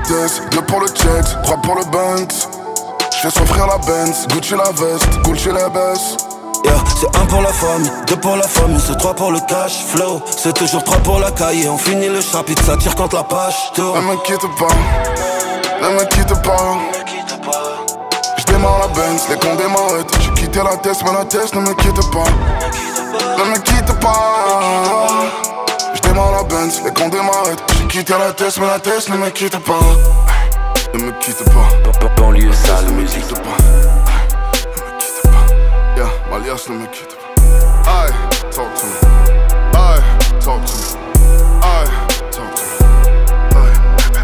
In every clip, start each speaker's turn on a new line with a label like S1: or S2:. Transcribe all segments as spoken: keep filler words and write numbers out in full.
S1: tête, deux pour le jet, trois pour le Benz. J'fais s'offrir la Benz, Gucci la veste, Gucci les baisses.
S2: Yeah, c'est un pour la famille, deux pour la famille, c'est trois pour le cash flow. C'est toujours trois pour la cahier, on finit le chapitre, ça tire quand la page tourne.
S1: Ne me quitte pas, ne me quitte pas. J'démarre la Benz, les condés m'arrêtent. J'ai quitté la tête, mais la tête ne me quitte pas. Ne me quitte pas. J'démarre la Benz, les condés m'arrêtent. J'ai quitté la tête, mais la tête ne me quitte pas. Ne me quitte pas.
S2: Banlieue sale musique.
S1: Ne me quitte pas. Ne me quitte pas. Yeah, Malias ne me quitte pas. Aye, talk to me. Aye, talk to me. Aye, talk to me. Aye.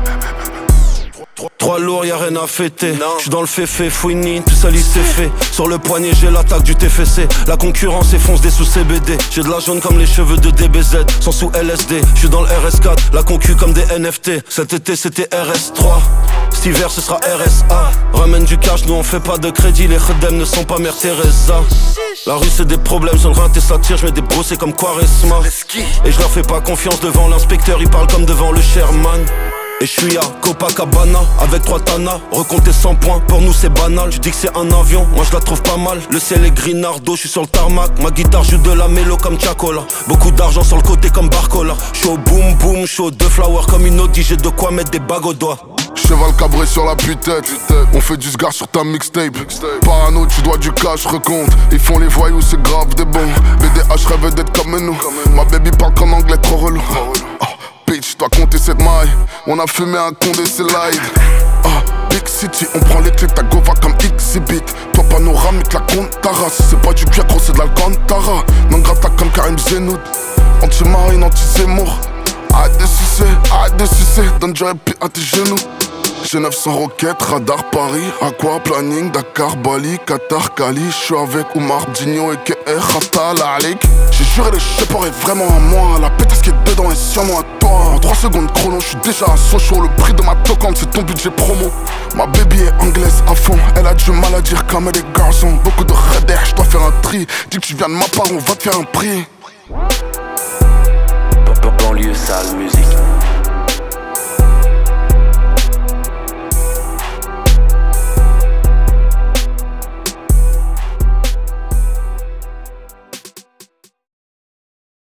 S2: Trois lourds, y'a rien à fêter. J'suis dans le féfé, fouini, tout ça c'est fait. Sur le poignet, j'ai l'attaque du T F C. La concurrence effonce des sous C B D. J'ai de la jaune comme les cheveux de D B Z, sans sous L S D. J'suis dans le R S quatre, la concu comme des N F T. Cet été c'était R S trois, cet hiver ce sera R S A. Ramène du cash, nous on fait pas de crédit. Les khedem ne sont pas Mère Teresa. La rue c'est des problèmes, sur le raté ça tire. J'mets des brossés comme Quaresma. Et je leur fais pas confiance devant l'inspecteur, il parle comme devant le Sherman. Et je suis à Copacabana avec trois tanas. Recompter cent points, pour nous c'est banal. Tu dis que c'est un avion, moi je la trouve pas mal. Le ciel est grinardo, je suis sur le tarmac. Ma guitare joue de la mélo comme Chacola. Beaucoup d'argent sur le côté comme Barcola. Chaud boom boom, chaud de flower comme une Audi. J'ai de quoi mettre des bagues au doigt.
S1: Cheval cabré sur la putette. On fait du sgar sur ta mixtape. Parano, tu dois du cash, recompte. Ils font les voyous, c'est grave des bons. B D H rêve d'être comme nous. Ma baby parle qu'en anglais, trop relou. Oh, bitch, dois compter cette maille. On a fumé un condé, c'est live. Ah, Big City, on prend les clés de ta gova comme Exhibit. Toi panoramique, la compte ta race. C'est pas du Pietro, c'est de l'Alcantara. Non grata comme Karim Zenoud. Anti-marine, anti-Zemmour. Arrête de sucer, arrête de sucer. Donne du répit à tes genoux. J'ai neuf cents roquettes, radar Paris, Aqua, planning, Dakar, Bali, Qatar, Cali. J'suis avec Oumar, Digno et K R, Khata, la Alik. J'ai juré le chépor est vraiment à moi. La pétasse qui est dedans est sûrement à toi. En trois secondes chrono, j'suis déjà à Sochaux. Le prix de ma tocante, c'est ton budget promo. Ma baby est anglaise à fond. Elle a du mal à dire comme elle est garçon. Beaucoup de redder, j'dois faire un tri. Dis que tu viens de ma part, on va te faire un prix.
S2: Banlieue sale musique.